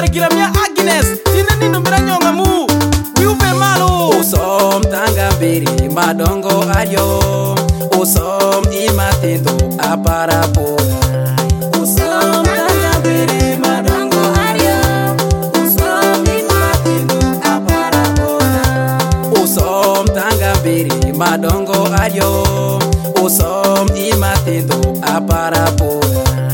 Parikila mia Agnes Tina nino mira nyonga mu Wiupe malo Usom tanga mbiri madongo ario Usom imatendo aparapora Usom tanga mbiri madongo ario Usom imatendo aparapora Usom tanga mbiri madongo ario Usom imatendo aparapora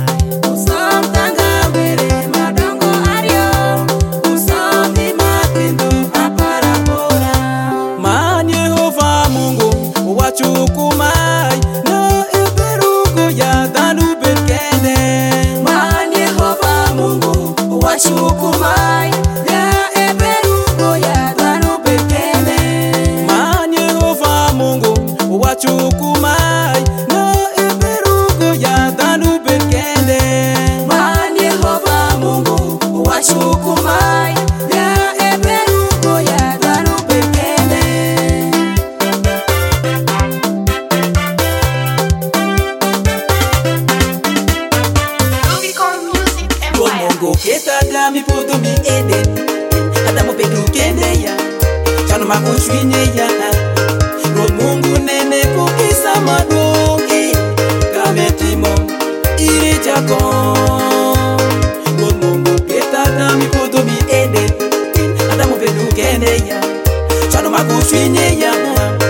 Chukumai na eberugo ya danu bekende Mani Yehova Mungu wa chukumai ya eberugo ya danu bekende Mani Yehova Mungu wa chukumai na eberugo ya danu bekende Mani Yehova Mungu wa chukumai ya eberugo ya danu bekende Mungu keta dami pudu mi ede Adamu pedu kende ya Chano makushwinye ya Mungu nene kukisa madongi Kametimo iri chako Mungu keta dami pudu mi ede Adamu pedu kende ya Chano makushwinye ya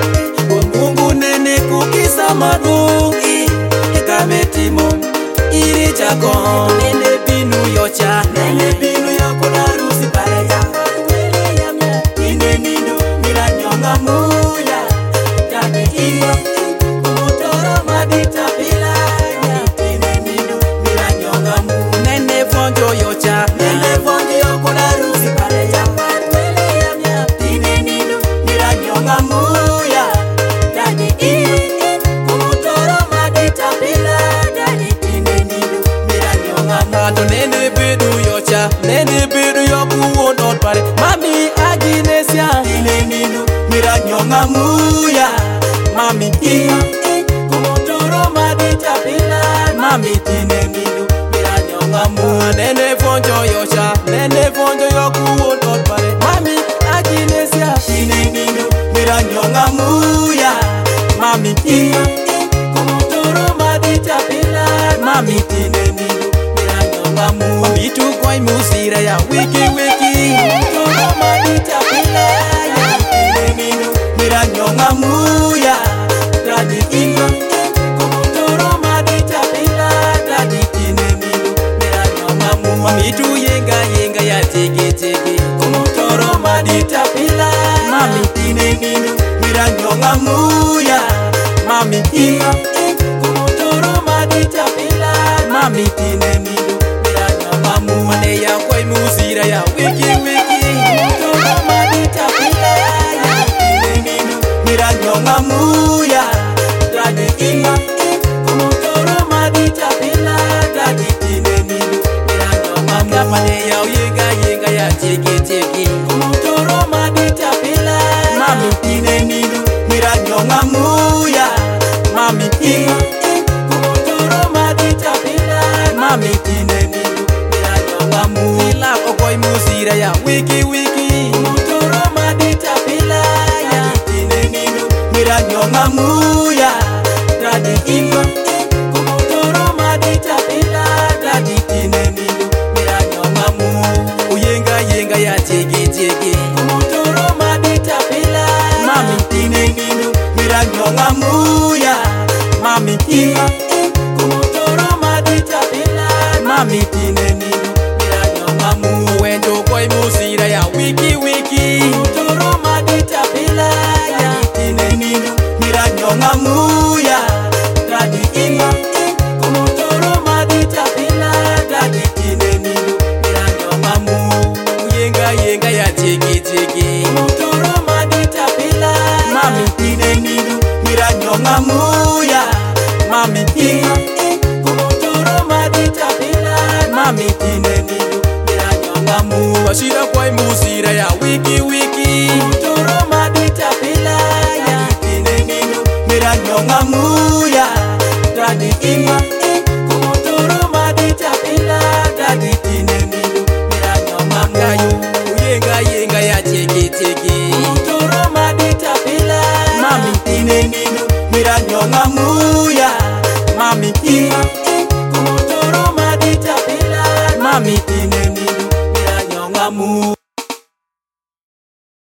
Mungu nene kukisa madongi Kametimo iri chako Nene binu yocha Nene binu yoko na rusi pale ya Kwele ya mya Ine nino mira nyonga muya Kani iya Kumutoro madita pila ya Ine nino mira nyonga muya Nene fonjo yocha Nene fonjo yoko na rusi pale ya Kwele ya mya Ine nino mira nyonga muya Kani iya Kumutoro madita pila Kani ine nino mira nyonga muya Nene bedu yocha Nene bedu yoku wonot pare Mami Aginesia Ine nino mira nyonga muya Mami iya Kumutoro madita pila Mami tine nino mira nyonga muya Nene fonjo yocha Nene fonjo yoku wonot pare Mami Aginesia Ine nino mira nyonga muya Mami iya Kumutoro madita pila Mami tine nino mira nyonga muya Mitu koi musira ya wiki Kumutoro madita pila ya Ine nino mira nyonga muya Dadi inga Kumutoro madita pila Dadi tine nino mira nyonga muya Mitu yenga ya teke Kumutoro madita pila Mami tine nino mira nyonga muya Mami inga Kumutoro madita pila Mami tine nino mira nyonga muya Mane ya koi musira ya wiki Kumutoro madita pila ya Tine nino mira nyonga muya Dadi inga Kumutoro madita pila Dadi tine nino mira nyonga muya Mane ya yenga ya teke Kumutoro madita pila Mami tine nino mira nyonga muya Mami inga Kumutoro madita pila Mami tine nino mira nyonga muya Ila okoi musira ya wiki Kumutoro madita pila ya Tine nino mira nyonga muya Dadi inga Kumutoro madita pila Dadi tine nino mira nyonga muya Yenga ya teke Kumutoro madita pila Mami tine nino mira nyonga muya Mami inga Kumutoro madita pila Mami tine nino mira nyonga muya Wendo koi musira ya wiki Kumutoro madita pila ya Tine nino mira nyonga muya Dadi inga Kumutoro madita pila Dadi tine nino mira nyonga muya Yenga ya teke Kumutoro madita pila Mami tine nino mira nyonga muya Mami inga Kumutoro madita pila Mami tine nino mira nyonga muya Bashira koi musira ya wiki Kumutoro madita pila ya Tine nino mira nyonga muya Dadi inga Kumutoro madita pila Dadi tine nino mira nyonga miranyonga muya mami